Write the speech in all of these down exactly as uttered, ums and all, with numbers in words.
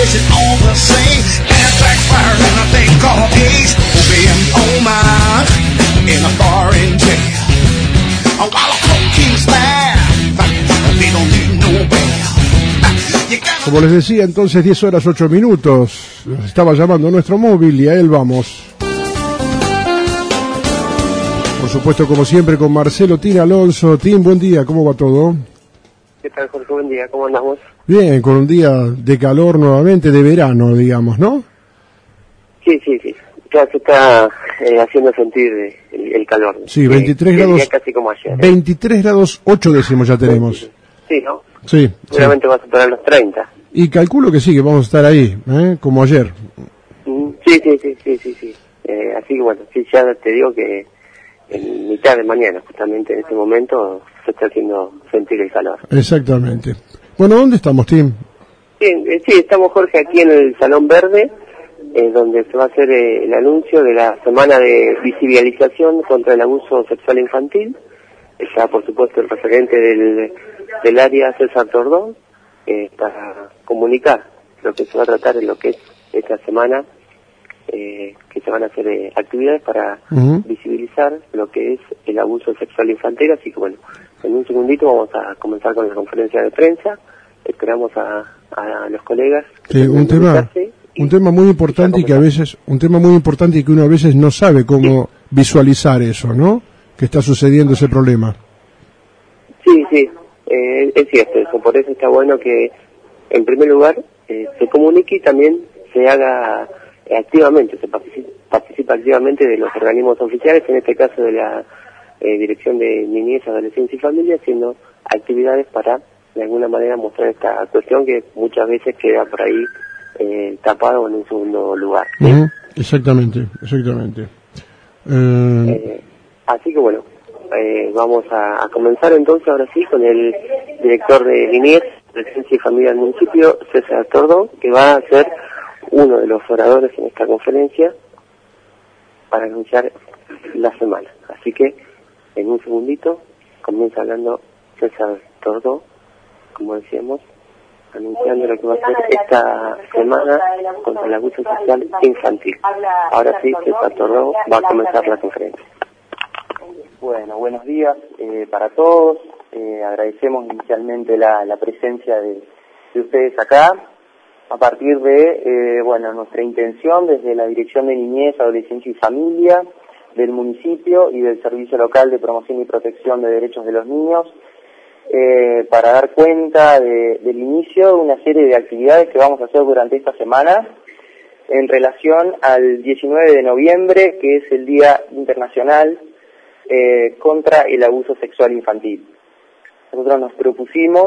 pushing all the same. Gas backfire and a thing called AIDS. Being oh my, in a foreign jail. While a cooking staff, they don't need no bail. Como les decía, entonces diez horas ocho minutos. Nos estaba llamando nuestro móvil y a él vamos. Por supuesto, como siempre, con Marcelo Tin Alonso. Tin, buen día, ¿cómo va todo? ¿Qué tal, Jorge? Buen día, ¿cómo andamos? Bien, con un día de calor nuevamente, de verano, digamos, ¿no? Sí, sí, sí. Ya se está eh, haciendo sentir el, el calor. Sí, veintitrés eh, grados. Casi como ayer. ¿eh? veintitrés grados ocho décimos ya tenemos. Sí, ¿no? Sí. Seguramente sí. va a superar los treinta. Y calculo que sí, que vamos a estar ahí, ¿eh? Como ayer. Sí, sí, sí, sí, sí. sí. Eh, así que bueno, sí, ya te digo que en mitad de mañana, justamente en este momento, se está haciendo sentir el calor. Exactamente. Bueno, ¿dónde estamos, Tim? Bien, eh, sí, estamos, Jorge, aquí en el Salón Verde, eh, donde se va a hacer eh, el anuncio de la semana de visibilización contra el abuso sexual infantil. Está, por supuesto, el referente del, del área, César Tordón, eh, para comunicar lo que se va a tratar en lo que es esta semana, eh, que se van a hacer eh, actividades para uh-huh. visibilizar lo que es el abuso sexual infantil. Así que bueno, en un segundito vamos a comenzar con la conferencia de prensa. Esperamos a, a los colegas. Sí, un tema, un tema muy importante y que a veces, un tema muy importante y que uno a veces no sabe cómo sí. visualizar eso, ¿no? Que está sucediendo ese problema. Sí, sí, eh, es cierto eso. Por eso está bueno que, en primer lugar, eh, se comunique y también se haga eh, activamente, se participa, participa activamente de los organismos oficiales, en este caso de la eh, Dirección de Niñez, Adolescencia y Familia, haciendo actividades para de alguna manera mostrar esta cuestión que muchas veces queda por ahí eh, tapado en un segundo lugar. ¿Sí? Uh-huh. Exactamente, exactamente. Uh... Eh, así que bueno, eh, vamos a, a comenzar entonces ahora sí con el director de Niñez, Adolescencia y Familia del municipio, César Tordón, que va a ser uno de los oradores en esta conferencia para anunciar la semana. Así que en un segundito comienza hablando César Tordón, como decíamos, anunciando lo que va a ser esta semana contra el abuso sexual infantil. Ahora sí, César Tordón va a comenzar la conferencia. Bueno, buenos días eh, para todos. Eh, agradecemos inicialmente la, la presencia de, de ustedes acá. A partir de, eh, bueno, nuestra intención desde la Dirección de Niñez, Adolescencia y Familia del municipio y del Servicio Local de Promoción y Protección de Derechos de los Niños, Eh, para dar cuenta de, del inicio de una serie de actividades que vamos a hacer durante esta semana en relación al diecinueve de noviembre, que es el Día Internacional eh, contra el Abuso Sexual Infantil. Nosotros nos propusimos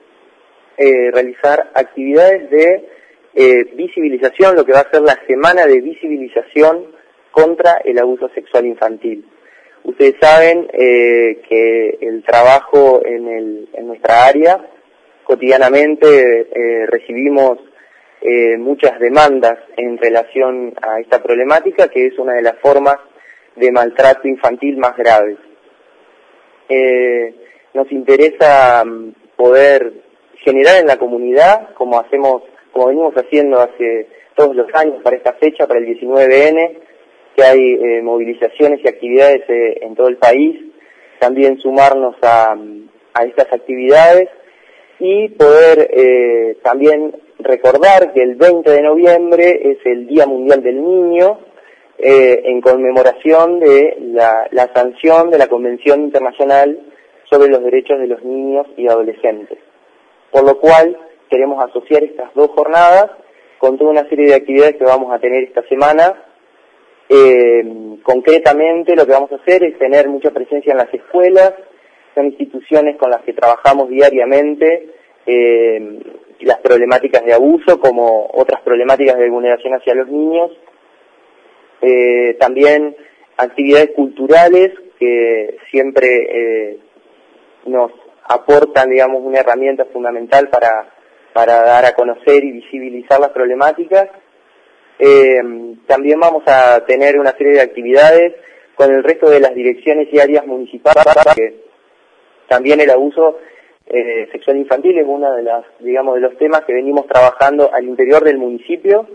eh, realizar actividades de eh, visibilización, lo que va a ser la semana de visibilización contra el abuso sexual infantil. Ustedes saben eh, que el trabajo en, el, en nuestra área, cotidianamente eh, recibimos eh, muchas demandas en relación a esta problemática, que es una de las formas de maltrato infantil más graves. Eh, nos interesa poder generar en la comunidad, como hacemos, como venimos haciendo hace todos los años para esta fecha, para el diecinueve ene, que hay eh, movilizaciones y actividades eh, en todo el país, también sumarnos a, a estas actividades y poder eh, también recordar que el veinte de noviembre es el Día Mundial del Niño, eh, en conmemoración de la, la sanción de la Convención Internacional sobre los Derechos de los Niños y Adolescentes. Por lo cual queremos asociar estas dos jornadas con toda una serie de actividades que vamos a tener esta semana. Eh, concretamente lo que vamos a hacer es tener mucha presencia en las escuelas, son instituciones con las que trabajamos diariamente eh, las problemáticas de abuso como otras problemáticas de vulneración hacia los niños, eh, también actividades culturales que siempre eh, nos aportan, digamos, una herramienta fundamental para, para dar a conocer y visibilizar las problemáticas. Eh, también vamos a tener una serie de actividades con el resto de las direcciones y áreas municipales, que también el abuso eh, sexual infantil es uno de las, digamos, de los temas que venimos trabajando al interior del municipio,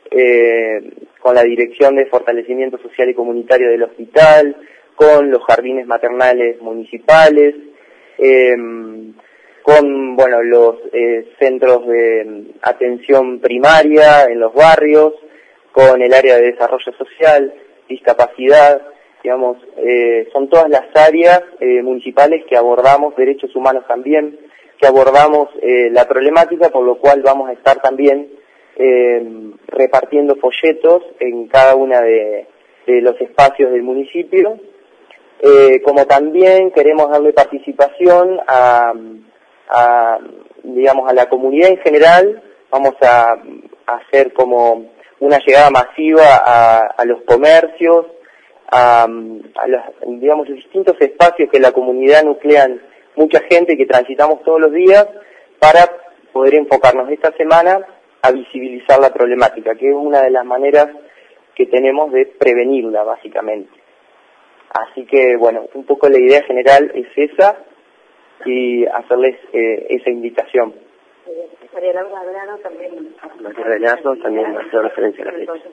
eh, con la Dirección de Fortalecimiento Social y Comunitario del hospital, con los jardines maternales municipales, eh, con, bueno, los eh, centros de atención primaria en los barrios, con el área de desarrollo social, discapacidad, digamos, eh, son todas las áreas eh, municipales que abordamos, derechos humanos también, que abordamos eh, la problemática, por lo cual vamos a estar también eh, repartiendo folletos en cada una de, de los espacios del municipio, eh, como también queremos darle participación a, a, digamos, a la comunidad en general. Vamos a, a hacer como una llegada masiva a, a los comercios, a, a los, digamos, los distintos espacios que la comunidad nuclean mucha gente que transitamos todos los días, para poder enfocarnos esta semana a visibilizar la problemática, que es una de las maneras que tenemos de prevenirla, básicamente. Así que, bueno, un poco la idea general es esa, y hacerles eh, esa invitación. María Laura Grano también. María Renato también hace referencia a la fecha.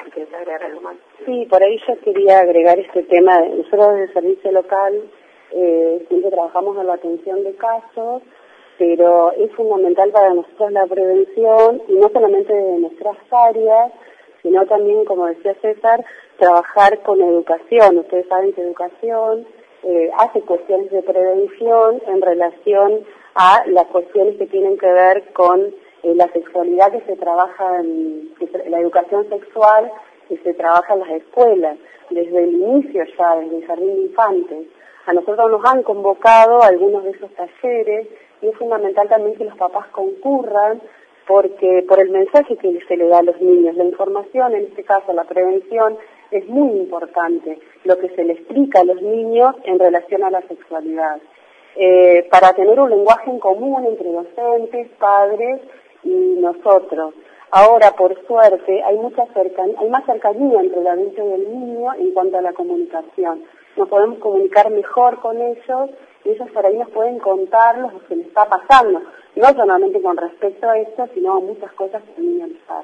Sí, por ahí yo quería agregar este tema. Nosotros desde el servicio local eh, siempre trabajamos en la atención de casos, pero es fundamental para nosotros la prevención, y no solamente de nuestras áreas, sino también, como decía César, trabajar con educación. Ustedes saben que educación eh, hace cuestiones de prevención en relación a las cuestiones que tienen que ver con eh, la sexualidad que se trabaja en, que se, la educación sexual que se trabaja en las escuelas, desde el inicio ya, desde el jardín de infantes. A nosotros nos han convocado a algunos de esos talleres, y es fundamental también que los papás concurran, porque por el mensaje que se le da a los niños, la información, en este caso la prevención, es muy importante, lo que se le explica a los niños en relación a la sexualidad. Eh, para tener un lenguaje en común entre docentes, padres y nosotros. Ahora, por suerte, hay mucha cercanía, hay más cercanía entre el adulto y el niño en cuanto a la comunicación. Nos podemos comunicar mejor con ellos, y ellos por ahí nos pueden contar lo que les está pasando, no solamente con respecto a esto, sino a muchas cosas que a niño les pasa.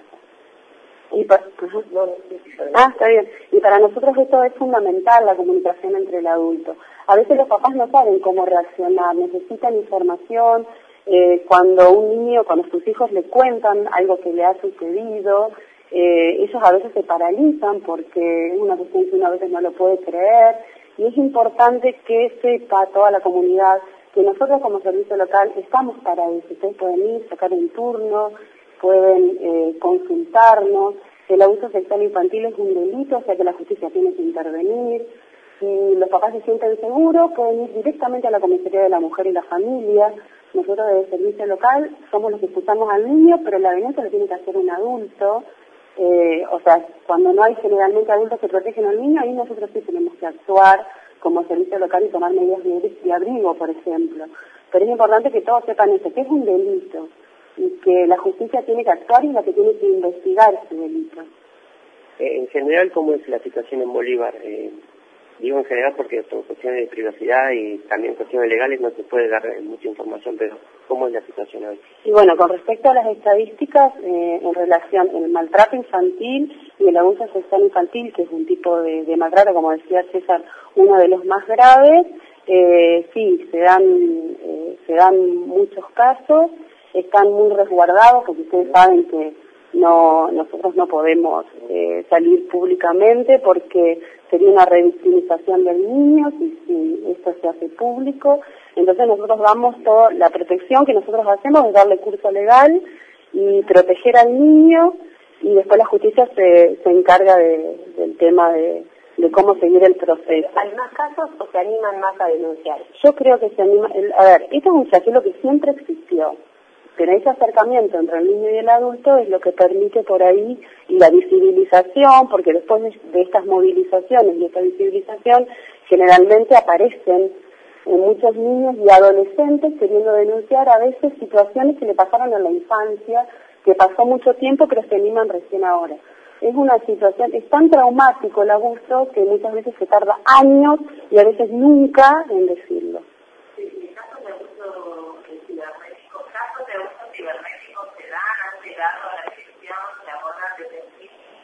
Y para, ah, está bien. Y para nosotros esto es fundamental, la comunicación entre el adulto. A veces los papás no saben cómo reaccionar, necesitan información. Eh, cuando un niño, cuando sus hijos le cuentan algo que le ha sucedido, eh, ellos a veces se paralizan porque es una cuestión que uno a veces no lo puede creer, y es importante que sepa toda la comunidad que nosotros como servicio local estamos para eso. Ustedes pueden ir, sacar un turno, pueden eh, consultarnos. El abuso sexual infantil es un delito, o sea que la justicia tiene que intervenir. Si los papás se sienten seguros, pueden ir directamente a la Comisaría de la Mujer y la Familia. Nosotros desde el servicio local somos los que escuchamos al niño, pero la denuncia lo tiene que hacer un adulto. Eh, o sea, cuando no hay generalmente adultos que protegen al niño, ahí nosotros sí tenemos que actuar como servicio local y tomar medidas de, de abrigo, por ejemplo. Pero es importante que todos sepan eso, que es un delito, y que la justicia tiene que actuar y la que tiene que investigar ese delito. Eh, en general, ¿cómo es la situación en Bolívar? Eh, digo en general porque por cuestiones de privacidad y también cuestiones legales no se puede dar mucha información, pero ¿cómo es la situación hoy? Y bueno, con respecto a las estadísticas eh, en relación al maltrato infantil y el abuso sexual infantil, que es un tipo de, de maltrato, como decía César, uno de los más graves, eh, sí, se dan, eh, se dan muchos casos, están muy resguardados, porque ustedes saben que no nosotros no podemos eh, salir públicamente porque sería una revictimización del niño si, si esto se hace público. Entonces nosotros damos toda la protección que nosotros hacemos, es darle curso legal y proteger al niño, y después la justicia se, se encarga de, del tema de, de cómo seguir el proceso. ¿Hay más casos o se animan más a denunciar? Yo creo que se anima, el, a ver, esto es un flagelo que siempre existió, pero ese acercamiento entre el niño y el adulto es lo que permite por ahí la visibilización, porque después de, de estas movilizaciones y esta visibilización generalmente aparecen en muchos niños y adolescentes queriendo denunciar a veces situaciones que le pasaron en la infancia, que pasó mucho tiempo pero se animan recién ahora. Es una situación, es tan traumático el abuso que muchas veces se tarda años y a veces nunca en decirlo. Sí, en caso de abuso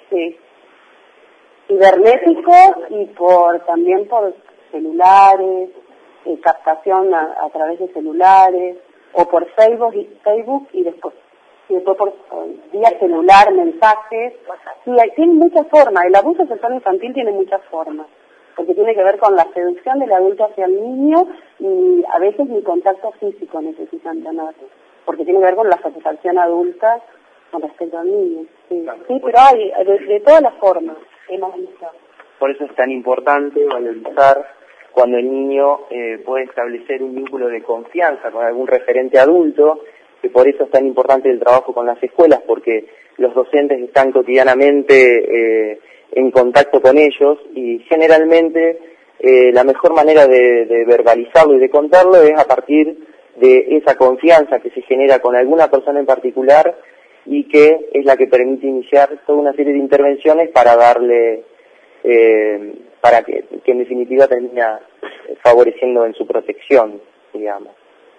Sí. Cibernéticos y por también por celulares, eh, captación a, a través de celulares, o por Facebook y, Facebook y después, y después por, por vía celular, mensajes. Sí, hay, tiene muchas formas. El abuso sexual infantil tiene muchas formas, porque tiene que ver con la seducción del adulto hacia el niño y a veces ni contacto físico necesitan tener, porque tiene que ver con la satisfacción adulta con respecto al niño. Sí, sí, pero hay de, de todas las formas hemos visto. Por eso es tan importante valorizar cuando el niño eh, puede establecer un vínculo de confianza con algún referente adulto, que por eso es tan importante el trabajo con las escuelas, porque los docentes están cotidianamente eh, en contacto con ellos y generalmente eh, la mejor manera de, de verbalizarlo y de contarlo es a partir de esa confianza que se genera con alguna persona en particular y que es la que permite iniciar toda una serie de intervenciones para darle, eh, para que, que en definitiva termina favoreciendo en su protección, digamos.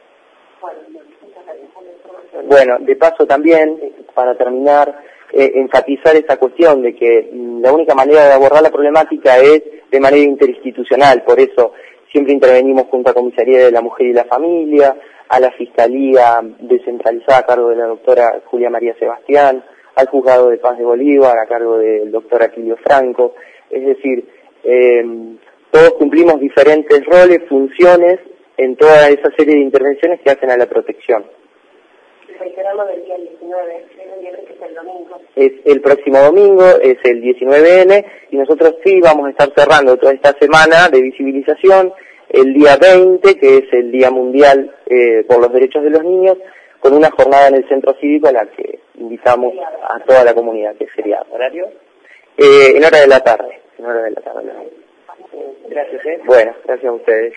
Bueno, de paso también, para terminar, eh, enfatizar esa cuestión de que la única manera de abordar la problemática es de manera interinstitucional, por eso siempre intervenimos junto a Comisaría de la Mujer y la Familia, a la Fiscalía descentralizada a cargo de la doctora Julia María Sebastián, al Juzgado de Paz de Bolívar a cargo del doctor Aquilio Franco, es decir, eh, todos cumplimos diferentes roles, funciones en toda esa serie de intervenciones que hacen a la protección. Reiteramos del día diecinueve, que es el domingo. Es el próximo domingo, es el diecinueve ene, y nosotros sí vamos a estar cerrando toda esta semana de visibilización, el día veinte, que es el Día Mundial eh, por los Derechos de los Niños, con una jornada en el Centro Cívico a la que invitamos a toda la comunidad, que sería horario, eh, en hora de la tarde, en hora de la tarde. Gracias, ¿eh? Bueno, gracias a ustedes.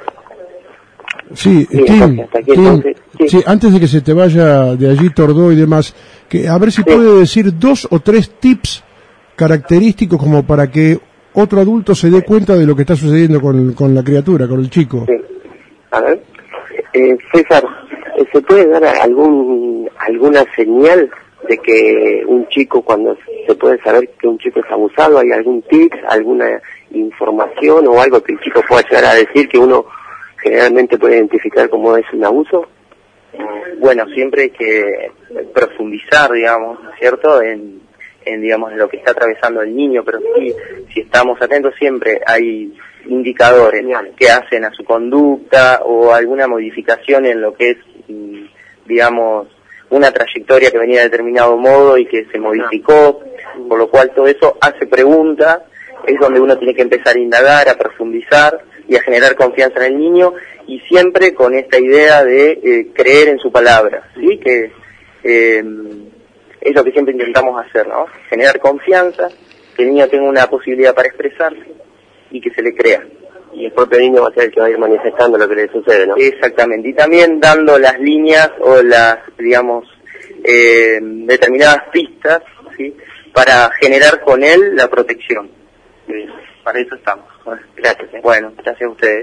Sí, Bien, Tim, hasta aquí, Tim, entonces, sí. sí, antes de que se te vaya de allí Tordó y demás, que a ver si Sí. puede decir dos o tres tips característicos como para que otro adulto se dé cuenta de lo que está sucediendo con, con la criatura, con el chico. Sí. A ver, eh, César, ¿se puede dar algún alguna señal de que un chico, cuando se puede saber que un chico es abusado, hay algún tip, alguna información o algo que el chico pueda llegar a decir que uno generalmente puede identificar como es un abuso? Bueno, siempre hay que profundizar, digamos, ¿no es cierto?, en, en, digamos, lo que está atravesando el niño, pero sí, si estamos atentos siempre hay indicadores que hacen a su conducta o alguna modificación en lo que es, digamos, una trayectoria que venía de determinado modo y que se modificó, por lo cual todo eso hace preguntas, es donde uno tiene que empezar a indagar, a profundizar y a generar confianza en el niño, y siempre con esta idea de eh, creer en su palabra, ¿sí? Que eh, es lo que siempre intentamos hacer, ¿no? Generar confianza, que el niño tenga una posibilidad para expresarse y que se le crea. Y el propio niño va a ser el que va a ir manifestando lo que le sucede, ¿no? Exactamente, y también dando las líneas o las, digamos, eh, determinadas pistas, ¿sí?, para generar con él la protección. Eh, para eso estamos. Gracias. ¿eh? Bueno, gracias a ustedes.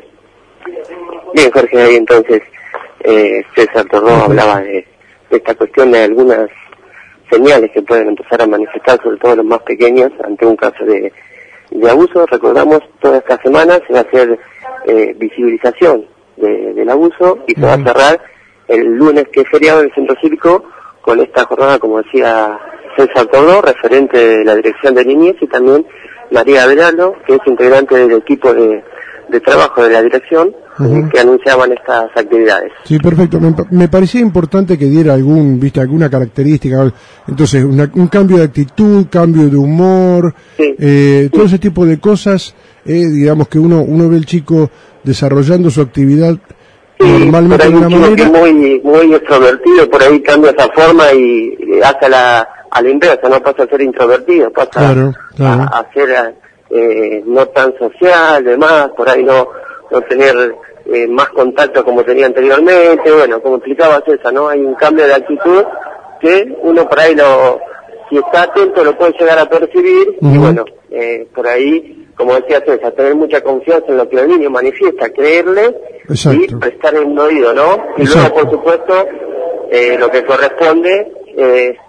Bien, Jorge, ahí entonces eh, César Tordó hablaba de, de esta cuestión de algunas señales que pueden empezar a manifestar, sobre todo los más pequeños, ante un caso de, de abuso. Recordamos, toda esta semana se va a hacer eh, visibilización de, del abuso y se va a cerrar el lunes, que es feriado del Centro Cívico, con esta jornada, como decía César Tordó, referente de la Dirección de Niñez, y también María Verano, que es integrante del equipo de, de trabajo de la dirección, uh-huh, que anunciaban estas actividades. Sí, perfecto. Me, me parecía importante que diera algún, viste, alguna característica. Entonces, una, un cambio de actitud, cambio de humor, sí, eh, sí. todo ese tipo de cosas, eh, digamos que uno uno ve el chico desarrollando su actividad sí, normalmente de una manera. Muy, muy extrovertido, por ahí cambia esa forma y, y hace la a la inversa, no pasa a ser introvertido, pasa claro, claro. A, a ser eh, no tan social, demás, por ahí no no tener eh, más contacto como tenía anteriormente. Bueno, como explicaba César, ¿no? Hay un cambio de actitud que uno por ahí lo, si está atento, lo puede llegar a percibir, uh-huh, y bueno, eh, por ahí, como decía César, tener mucha confianza en lo que el niño manifiesta, creerle. Exacto. Y prestar un oído, ¿no? Y Exacto. Luego, por supuesto, eh, lo que corresponde, eh,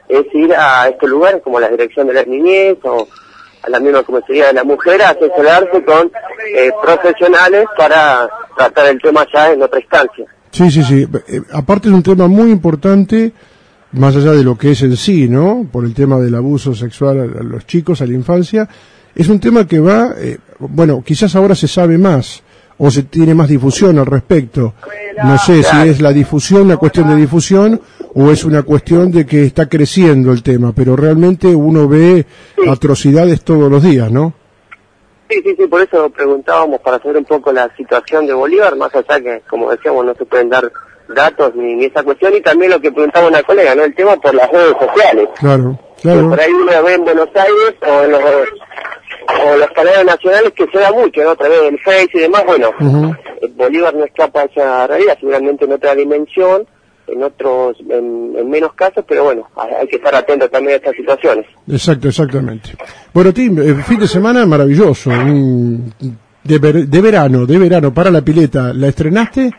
es ir a estos lugares como la Dirección de la Niñez o a la misma Comisaría de la Mujer a asesorarse con eh, profesionales para tratar el tema ya en otra instancia. Sí, sí, sí. Eh, aparte es un tema muy importante, más allá de lo que es en sí, ¿no? Por el tema del abuso sexual a, a los chicos, a la infancia, es un tema que va, eh, bueno, quizás ahora se sabe más, o se tiene más difusión al respecto. No sé si es la difusión, una cuestión de difusión, o es una cuestión de que está creciendo el tema, pero realmente uno ve sí. atrocidades todos los días, ¿no? Sí, sí, sí, por eso preguntábamos para saber un poco la situación de Bolívar, más allá que, como decíamos, no se pueden dar datos ni, ni esa cuestión, y también lo que preguntaba una colega, ¿no? El tema por las redes sociales. Claro, claro. Que por ahí uno ve en Buenos Aires o en los, o los canales nacionales que se da mucho, ¿no? A través del Face y demás, bueno, uh-huh. Bolívar no escapa a esa realidad, seguramente en otra dimensión, en otros, en, en menos casos, pero bueno, hay, hay que estar atento también a estas situaciones. Exacto, exactamente. Bueno, Tim, el fin de semana maravilloso, un, de, ver, de verano, de verano, para la pileta, ¿la estrenaste?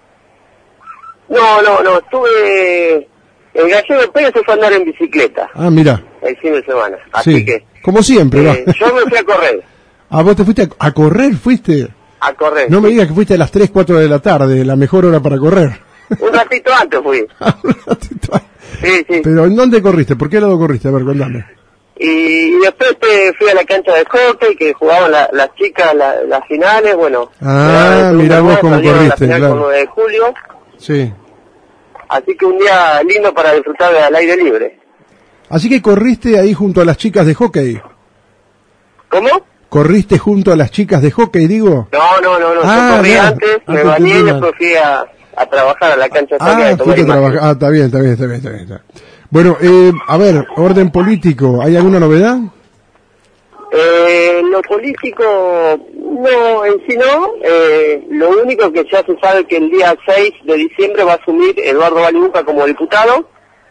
No, no, no, estuve, el Gallego Pérez se fue a andar en bicicleta. Ah, mira. El fin de semana, así sí. que. Como siempre, eh, va. Yo me fui a correr. Ah, ¿vos te fuiste a, a correr, fuiste? A correr. No sí. me digas que fuiste a las tres, cuatro de la tarde, la mejor hora para correr. Un ratito antes fui. Un ratito antes. Sí, sí. Pero ¿en dónde corriste? ¿Por qué lado corriste? A ver, contame. Y, y después te fui a la cancha de hockey, que jugaban la, las chicas la, las finales, bueno. Ah, mirá vos cómo corriste, la claro. Con nueve de julio. Sí. Así que un día lindo para disfrutar al aire libre. Así que corriste ahí junto a las chicas de hockey. ¿Cómo? ¿Corriste junto a las chicas de hockey, digo? No, no, no, no. Ah, yo corrí no. antes, Ah, me bañé y después fui a, a trabajar a la cancha de hockey. Ah, a tomar fuiste a trabajar. Ah, está bien, está bien, está bien, está bien. Está. Bueno, eh, a ver, orden político, ¿hay alguna novedad? Eh, lo político, no, en sí no. Eh, lo único que ya se sabe que el día seis de diciembre va a asumir Eduardo Balibuca como diputado.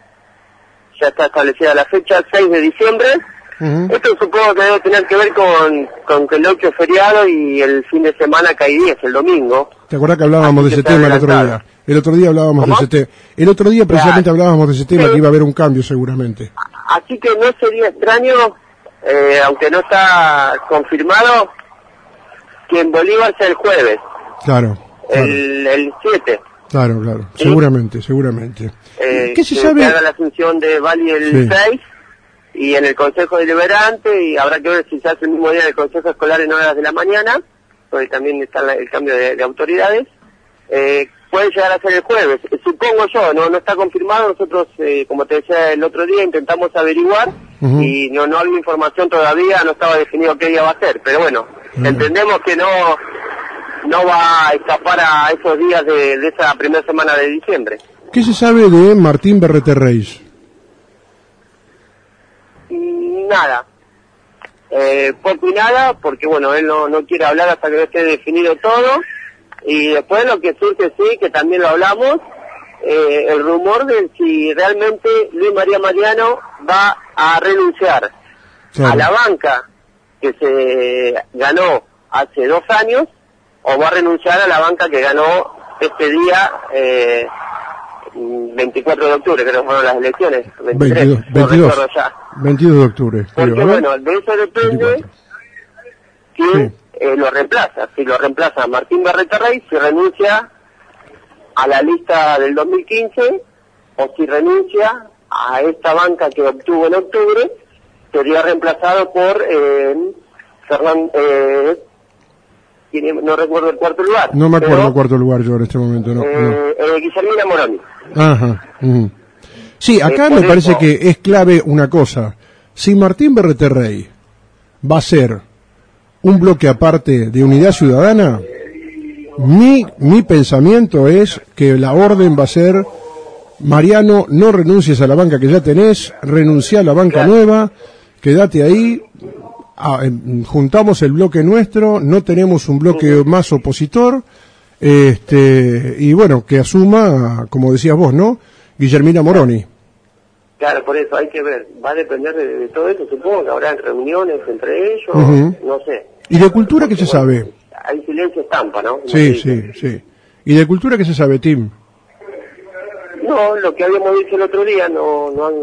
Ya está establecida la fecha, seis de diciembre. Uh-huh. Esto supongo que debe tener que ver con, con que el ocho es feriado y el fin de semana cae diez, el domingo. ¿Te acuerdas que hablábamos Así de ese tema el otro día? El otro día hablábamos ¿Cómo? de ese tema. El otro día precisamente claro. hablábamos de ese tema, sí. que iba a haber un cambio seguramente. Así que no sería extraño, eh, aunque no está confirmado, que en Bolívar sea el jueves. Claro. claro. El, el siete. Claro, claro. ¿Sí? Seguramente, seguramente. Eh, ¿Qué se que sabe? Que haga la asunción de Bali el sí. seis y en el Consejo Deliberante, y habrá que ver si se hace el mismo día en el Consejo Escolar en horas de la mañana, porque también está la, el cambio de, de autoridades. Eh, puede llegar a ser el jueves, eh, supongo yo, no no está confirmado. Nosotros, eh, como te decía el otro día, intentamos averiguar uh-huh. y no no había información todavía, no estaba definido qué día va a ser, pero bueno, uh-huh. entendemos que no no va a escapar a esos días de, de esa primera semana de diciembre. ¿Qué se sabe de Martín Berreterreis? Nada. Eh, poco y nada, porque bueno, él no, no quiere hablar hasta que no esté definido todo. Y después lo que surge, sí, que también lo hablamos, eh, el rumor de si realmente Luis María Mariano va a renunciar claro. a la banca que se ganó hace dos años, o va a renunciar a la banca que ganó este día, eh, veinticuatro de octubre, creo que fueron las elecciones. veintitrés, veintidós, veintidós, no ya. veintidós de octubre. Porque creo, bueno, de eso depende quién sí. eh, lo reemplaza. Si lo reemplaza Martín Berreterreis, si renuncia a la lista del dos mil quince, o si renuncia a esta banca que obtuvo en octubre, sería reemplazado por eh, Fernando... Eh, no recuerdo el cuarto lugar. No me acuerdo el cuarto lugar yo en este momento, no. Eh, no. Eh, Guillermina Moroni. Ajá. Uh-huh. Sí, acá eh, me parece eso. que es clave una cosa. Si Martín Berreterrey va a ser un bloque aparte de Unidad Ciudadana, mi, mi pensamiento es que la orden va a ser: Mariano, no renuncies a la banca que ya tenés, renuncia a la banca claro. nueva, quédate ahí. Ah, eh, juntamos el bloque nuestro, no tenemos un bloque uh-huh. más opositor, este y bueno, que asuma, como decías vos, ¿no? Guillermina Moroni. Claro, por eso hay que ver, va a depender de, de todo eso, supongo que habrá reuniones entre ellos, uh-huh. no sé. ¿Y de cultura qué se bueno, sabe? Hay silencio estampa, ¿no? Sí, sí, sí. ¿Y de cultura qué se sabe, Tim? No, lo que habíamos dicho el otro día, no no han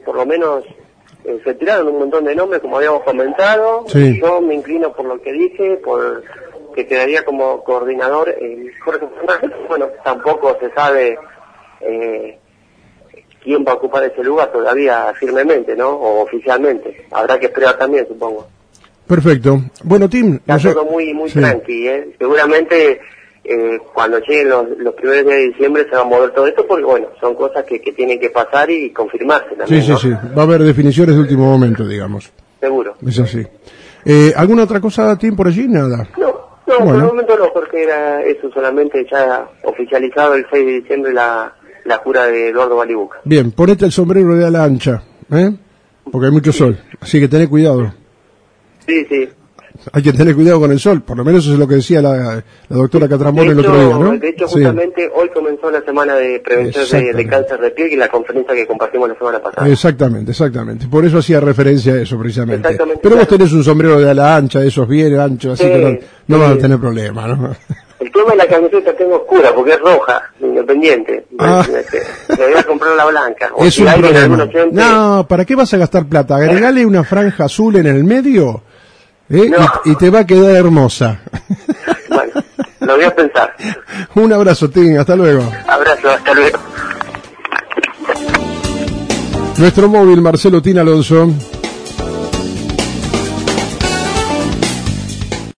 por lo menos eh, se tiraron un montón de nombres, como habíamos comentado. Sí. Yo me inclino por lo que dije, por que quedaría como coordinador eh, Jorge Fernández. Bueno, tampoco se sabe eh, quién va a ocupar ese lugar todavía firmemente, ¿no? O oficialmente. Habrá que esperar también, supongo. Perfecto. Bueno, Tim, Está no sé- todo muy muy sí. tranqui, ¿eh? Seguramente eh, cuando lleguen los, los primeros días de diciembre se va a mover todo esto, porque bueno, son cosas que, que tienen que pasar y confirmarse Sí, también, sí, ¿no? sí. Va a haber definiciones de último momento, digamos. Seguro. Es así. Eh, ¿Alguna otra cosa, Tim, por allí? Nada. No, no, por Bueno. el momento no, porque era eso solamente ya oficializado el seis de diciembre la, la jura de Eduardo Balibuca. Bien, ponete el sombrero de ala ancha, ¿eh? Porque hay mucho sol, así que tené cuidado. Sí, sí. Hay que tener cuidado con el sol, por lo menos eso es lo que decía la, la doctora Catrambón De el hecho, otro día, ¿no? de hecho Sí. justamente hoy comenzó la semana de prevención de, Exactamente. de cáncer de piel y la conferencia que compartimos la semana pasada. Exactamente, exactamente. Por eso hacía referencia a eso, precisamente. Exactamente, Pero vos claro. tenés un sombrero de ala ancha, esos bien anchos, así Sí, que no, no sí. vas a tener problema, ¿no? El tema de la camiseta tengo oscura porque es roja, independiente. Ah. Me voy a comprar la blanca. O Es si un alguien, algún problema. oyente- No, ¿para qué vas a gastar plata? Agregale una franja azul en el medio, ¿eh? No. y, y te va a quedar hermosa. Bueno, lo voy a pensar. Un abrazo, Tim, hasta luego. Abrazo, hasta luego. Nuestro móvil, Marcelo Tin Alonso.